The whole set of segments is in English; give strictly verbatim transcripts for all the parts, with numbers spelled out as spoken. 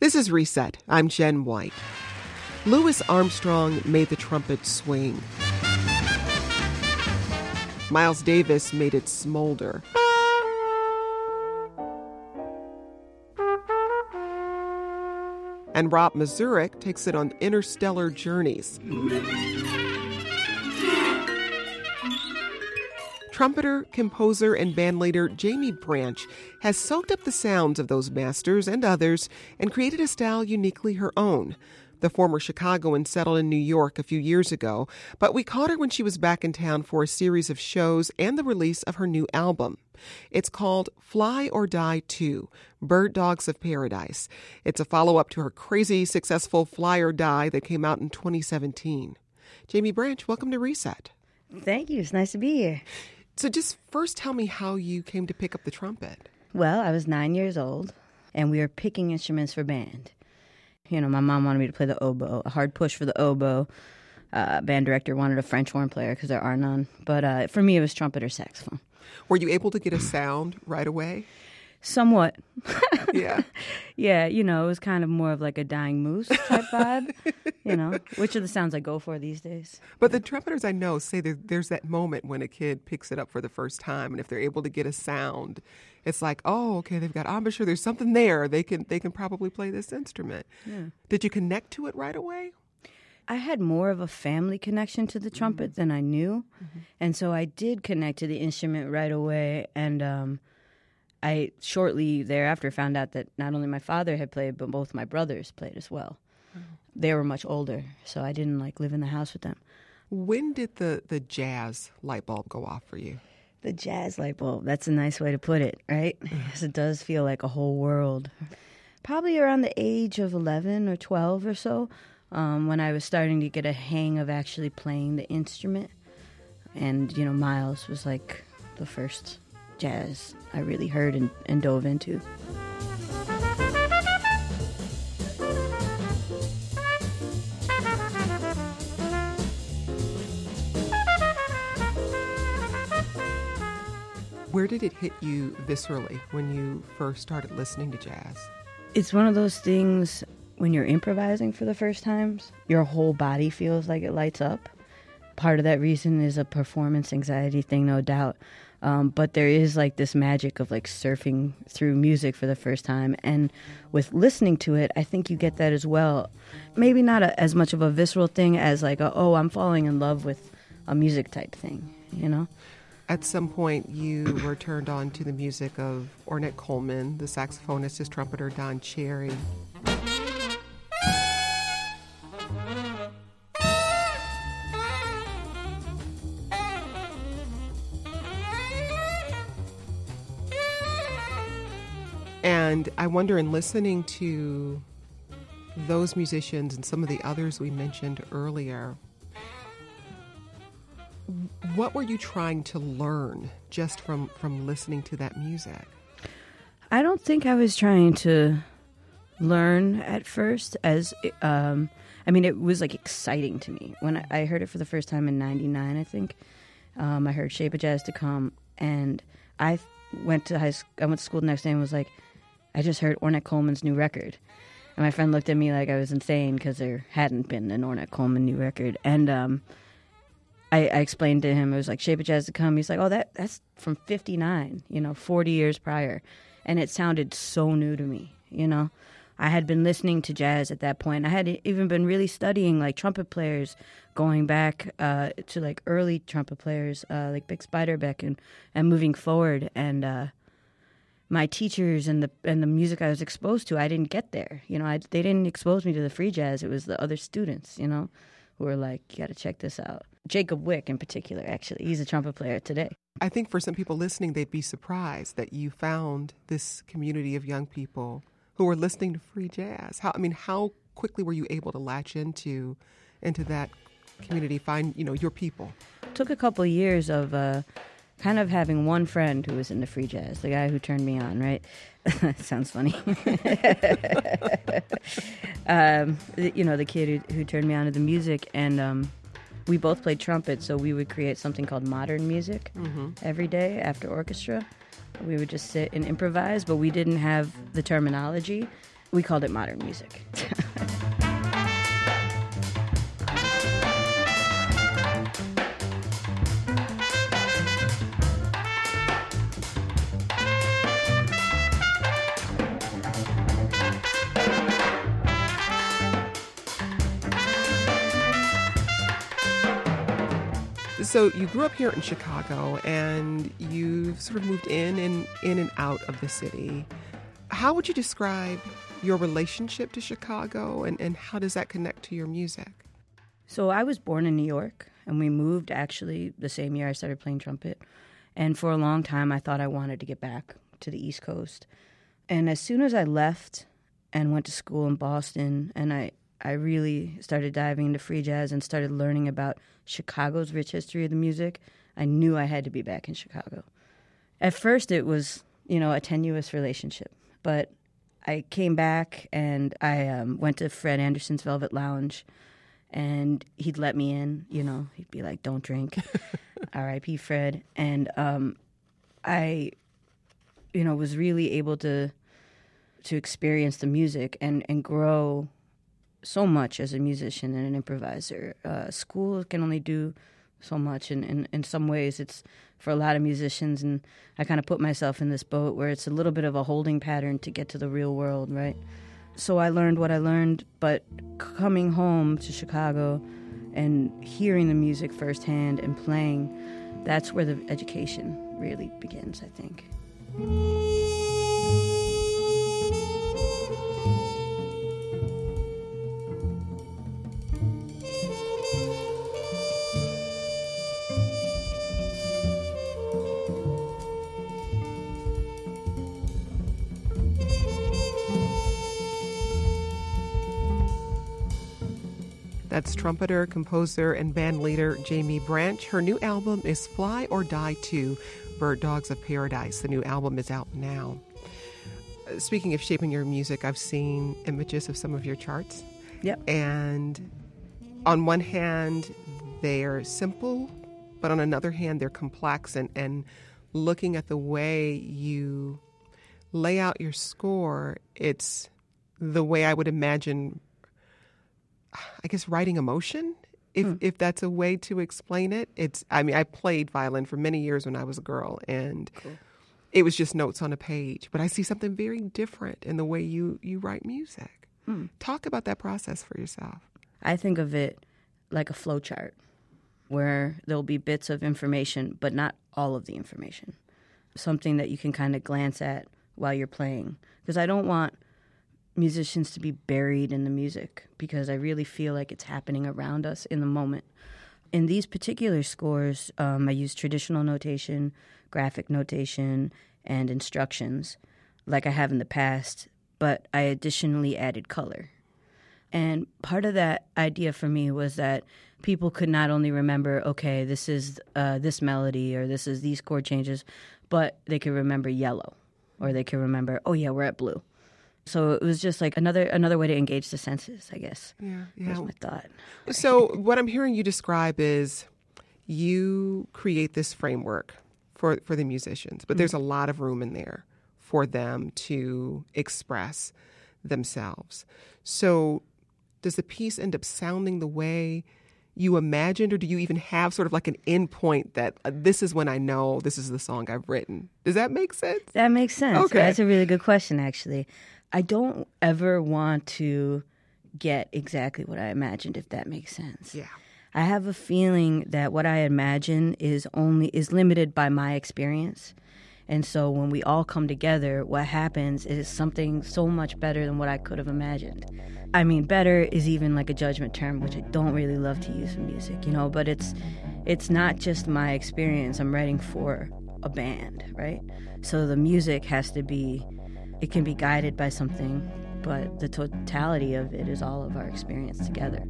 This is Reset. I'm Jen White. Louis Armstrong made the trumpet swing. Miles Davis made it smolder. And Rob Mazurek takes it on interstellar journeys. Trumpeter, composer, and bandleader Jaimie Branch has soaked up the sounds of those masters and others and created a style uniquely her own. The former Chicagoan settled in New York a few years ago, but we caught her when she was back in town for a series of shows and the release of her new album. It's called Fly or Die two, Bird Dogs of Paradise. It's a follow-up to her crazy successful Fly or Die that came out in twenty seventeen. Jaimie Branch, welcome to Reset. Thank you. It's nice to be here. So just first tell me how you came to pick up the trumpet. Well, I was nine years old, and we were picking instruments for band. You know, my mom wanted me to play the oboe, a hard push for the oboe. Uh, band director wanted a French horn player because there are none. But uh, for me, it was trumpet or saxophone. Were you able to get a sound right away? Somewhat. Yeah. Yeah, you know, it was kind of more of like a dying moose type vibe, you know, which are the sounds I go for these days. But the trumpeters I know say that there's that moment when a kid picks it up for the first time, and if they're able to get a sound, it's like, oh, okay, they've got embouchure, there's something there. They can they can probably play this instrument. Yeah. Did you connect to it right away? I had more of a family connection to the trumpet mm-hmm. than I knew, mm-hmm. and so I did connect to the instrument right away, and um I shortly thereafter found out that not only my father had played, but both my brothers played as well. Oh. They were much older, so I didn't like live in the house with them. When did the, the jazz light bulb go off for you? The jazz light bulb, that's a nice way to put it, right? Because it does feel like a whole world. Probably around the age of eleven or twelve or so, um, when I was starting to get a hang of actually playing the instrument. And, you know, Miles was like the first jazz I really heard and, and dove into. Where did it hit you viscerally when you first started listening to jazz? It's one of those things when you're improvising for the first times, your whole body feels like it lights up. Part of that reason is a performance anxiety thing, no doubt. Um, but there is like this magic of like surfing through music for the first time. And with listening to it, I think you get that as well. Maybe not a, as much of a visceral thing as like, a, oh, I'm falling in love with a music type thing, you know? At some point, you were turned on to the music of Ornette Coleman, the saxophonist, his trumpeter, Don Cherry. And I wonder, in listening to those musicians and some of the others we mentioned earlier, what were you trying to learn just from, from listening to that music? I don't think I was trying to learn at first. As um, I mean, it was like exciting to me. When I heard it for the first time in ninety-nine, I think, um, I heard Shape of Jazz to Come, and I went to high school, I went to school the next day and was like, I just heard Ornette Coleman's new record. And my friend looked at me like I was insane because there hadn't been an Ornette Coleman new record. And um, I, I explained to him, it was like Shape of Jazz to Come. He's like, oh, that that's from fifty-nine, you know, forty years prior. And it sounded so new to me, you know. I had been listening to jazz at that point. I had even been really studying like trumpet players, going back uh, to like early trumpet players uh, like Bix Beiderbecke and, and moving forward. And uh, my teachers and the and the music I was exposed to, I didn't get there. You know, I, they didn't expose me to the free jazz. It was the other students, you know, who were like, you got to check this out. Jacob Wick in particular, actually. He's a trumpet player today. I think for some people listening, they'd be surprised that you found this community of young people who were listening to free jazz. How I mean, how quickly were you able to latch into into that community, find, you know, your people? It took a couple of years of uh, kind of having one friend who was into free jazz, the guy who turned me on, right? Sounds funny. um, you know, the kid who, who turned me on to the music, and um, we both played trumpet, so we would create something called modern music mm-hmm. every day after orchestra. We would just sit and improvise, but we didn't have the terminology. we called it modern music. So you grew up here in Chicago, and you've sort of moved in and in and out of the city. How would you describe your relationship to Chicago, and, and how does that connect to your music? So I was born in New York, and we moved actually the same year I started playing trumpet. And for a long time, I thought I wanted to get back to the East Coast. And as soon as I left and went to school in Boston, and I, I really started diving into free jazz and started learning about Chicago's rich history of the music, I knew I had to be back in Chicago. At first, it was, you know, a tenuous relationship. But I came back, and I um, went to Fred Anderson's Velvet Lounge, and he'd let me in. You know, he'd be like, "Don't drink." R I P Fred. And um, I, you know, was really able to to experience the music and, and grow so much as a musician and an improviser. Uh, school can only do so much, and in, in some ways it's for a lot of musicians, and I kind of put myself in this boat where it's a little bit of a holding pattern to get to the real world, right? So I learned what I learned, but coming home to Chicago and hearing the music firsthand and playing, that's where the education really begins, I think. That's trumpeter, composer, and band leader Jaimee Branch. Her new album is Fly or Die two, Bird Dogs of Paradise. The new album is out now. Speaking of shaping your music, I've seen images of some of your charts. Yep. And on one hand, they're simple, but on another hand, they're complex. And, and looking at the way you lay out your score, it's the way I would imagine, I guess, writing emotion, if hmm. if that's a way to explain it. It's, I mean, I played violin for many years when I was a girl, and cool. It was just notes on a page. But I see something very different in the way you, you write music. Hmm. Talk about that process for yourself. I think of it like a flow chart where there'll be bits of information, but not all of the information. Something that you can kind of glance at while you're playing. Because I don't want musicians to be buried in the music, because I really feel like it's happening around us in the moment. In these particular scores, um, I use traditional notation, graphic notation, and instructions like I have in the past, but I additionally added color. And part of that idea for me was that people could not only remember, okay, this is uh, this melody or this is these chord changes, but they could remember yellow, or they could remember, oh yeah, we're at blue. So it was just like another another way to engage the senses, I guess. Yeah, yeah. Was my thought. So what I'm hearing you describe is you create this framework for, for the musicians, but mm-hmm. there's a lot of room in there for them to express themselves. So does the piece end up sounding the way you imagined, or do you even have sort of like an end point that uh, this is when I know this is the song I've written? Does that make sense? That makes sense. Okay. That's a really good question, actually. I don't ever want to get exactly what I imagined, if that makes sense. Yeah. I have a feeling that what I imagine is only is limited by my experience. And so when we all come together, what happens is something so much better than what I could have imagined. I mean, better is even like a judgment term, which I don't really love to use in music, you know, but it's it's not just my experience. I'm writing for a band, right? So the music has to be, it can be guided by something, but the totality of it is all of our experience together.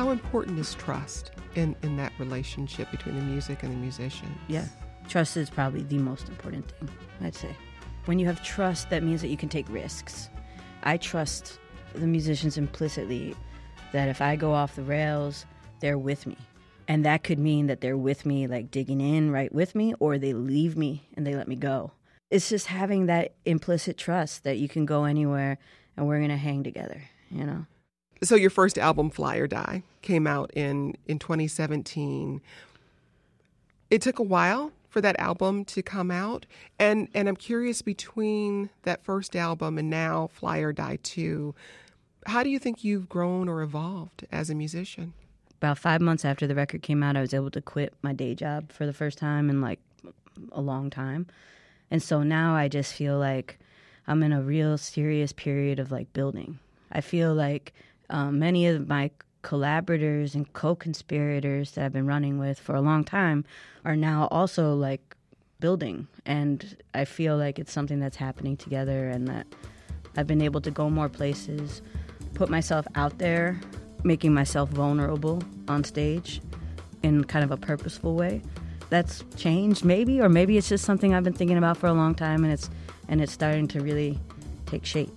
How important is trust in, in that relationship between the music and the musician? Yeah. Trust is probably the most important thing, I'd say. When you have trust, that means that you can take risks. I trust the musicians implicitly that if I go off the rails, they're with me. And that could mean that they're with me, like digging in right with me, or they leave me and they let me go. It's just having that implicit trust that you can go anywhere and we're going to hang together, you know? So your first album, Fly or Die, came out in, in twenty seventeen. It took a while for that album to come out. And, and I'm curious, between that first album and now Fly or Die two, how do you think you've grown or evolved as a musician? About five months after the record came out, I was able to quit my day job for the first time in like a long time. And so now I just feel like I'm in a real serious period of like building. I feel like um, many of my collaborators and co-conspirators that I've been running with for a long time are now also like building. And I feel like it's something that's happening together and that I've been able to go more places, put myself out there, making myself vulnerable on stage in kind of a purposeful way. That's changed maybe, or maybe it's just something I've been thinking about for a long time and it's and it's starting to really take shape.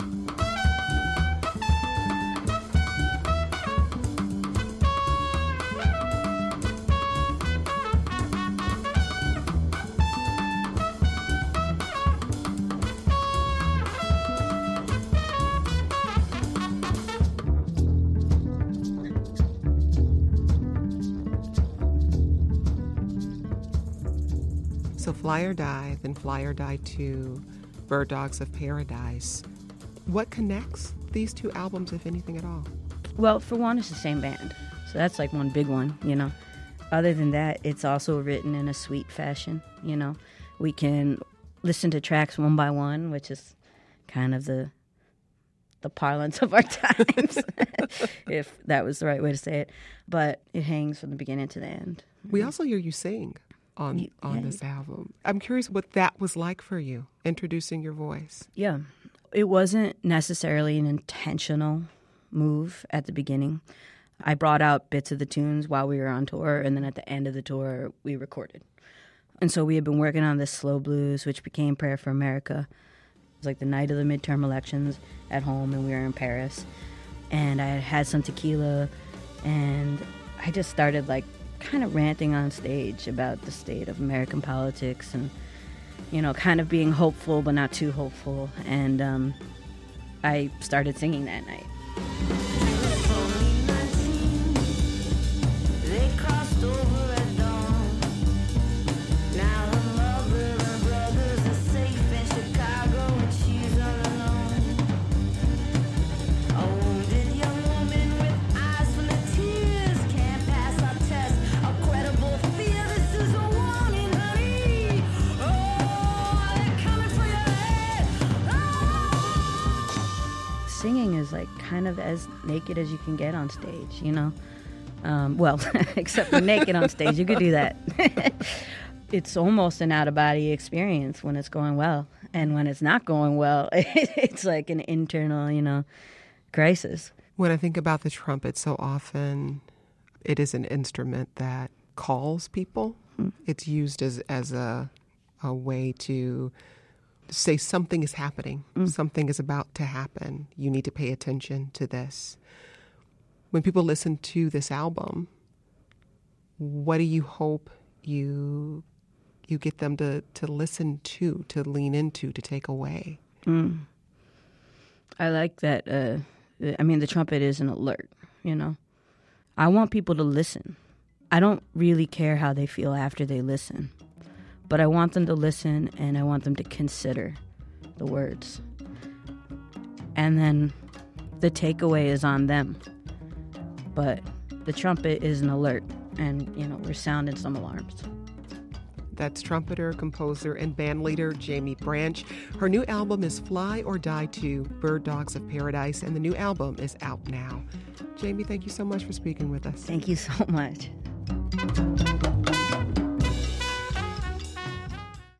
So Fly or Die, then Fly or Die two, Bird Dogs of Paradise. What connects these two albums, if anything at all? Well, for one, it's the same band. So that's like one big one, you know. Other than that, it's also written in a sweet fashion, you know. We can listen to tracks one by one, which is kind of the the parlance of our times, if that was the right way to say it. But it hangs from the beginning to the end. We also hear you sing on on yeah. this album. I'm curious what that was like for you, introducing your voice. Yeah. It wasn't necessarily an intentional move at the beginning. I brought out bits of the tunes while we were on tour, and then at the end of the tour, we recorded. And so we had been working on this slow blues, which became Prayer for America. It was like the night of the midterm elections at home, and we were in Paris. And I had had some tequila, and I just started like kind of ranting on stage about the state of American politics and, you know, kind of being hopeful but not too hopeful. And um, I started singing that night. Singing is like kind of as naked as you can get on stage, you know? Um, well, except for naked on stage, you could do that. It's almost an out-of-body experience when it's going well. And when it's not going well, it's like an internal, you know, crisis. When I think about the trumpet, so often it is an instrument that calls people. Hmm. It's used as, as a, a way to say something is happening, mm. something is about to happen. You need to pay attention to this. When people listen to this album, what do you hope you you get them to, to listen to, to lean into, to take away? Mm. I like that. Uh, I mean, the trumpet is an alert, you know. I want people to listen. I don't really care how they feel after they listen. But I want them to listen, and I want them to consider the words. And then the takeaway is on them. But the trumpet is an alert, and, you know, we're sounding some alarms. That's trumpeter, composer, and bandleader Jaimie Branch. Her new album is Fly or Die two, Bird Dogs of Paradise, and the new album is out now. Jaimie, thank you so much for speaking with us. Thank you so much.